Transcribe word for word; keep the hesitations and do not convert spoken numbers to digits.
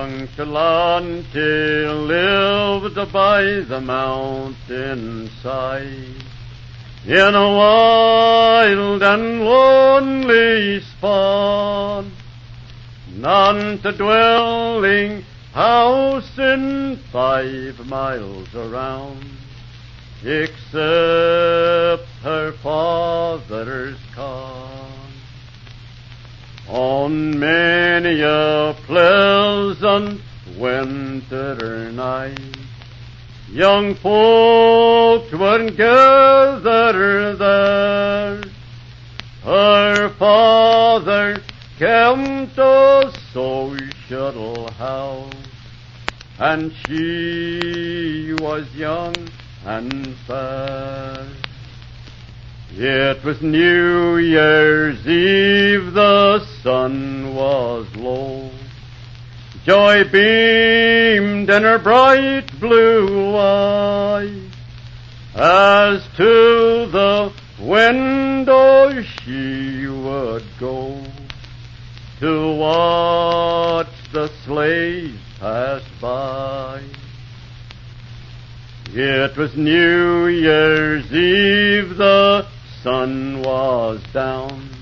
young Chalante lived by the mountain side, in a wild and lonely spot, none to dwelling house in five miles around, except her father's cot. On many a pleasant winter night, young folks would gather there. Her father kept a social house, and she was young and fair. It was New Year's Eve, the sun was low. Joy beamed in her bright blue eyes, as to the window she would go to watch the sleighs pass by. It was New Year's Eve, the sun was down,